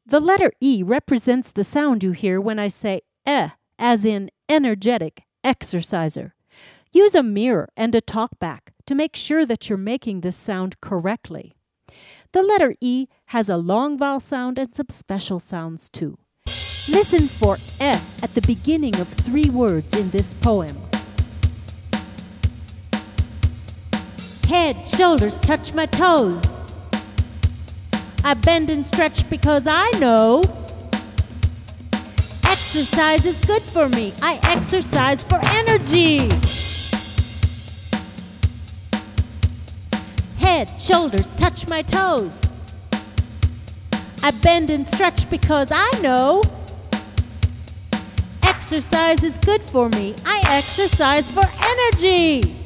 The letter E represents the sound you hear when I say as in energetic, exerciser. Use a mirror and a talkback to make sure that you're making this sound correctly. The letter E has a long vowel sound and some special sounds too. Listen for at the beginning of 3 words in this poem. Head, shoulders, touch my toes. I bend and stretch because I know exercise is good for me. I exercise for energy. Head, shoulders, touch my toes. I bend and stretch because I know exercise is good for me. I exercise for energy.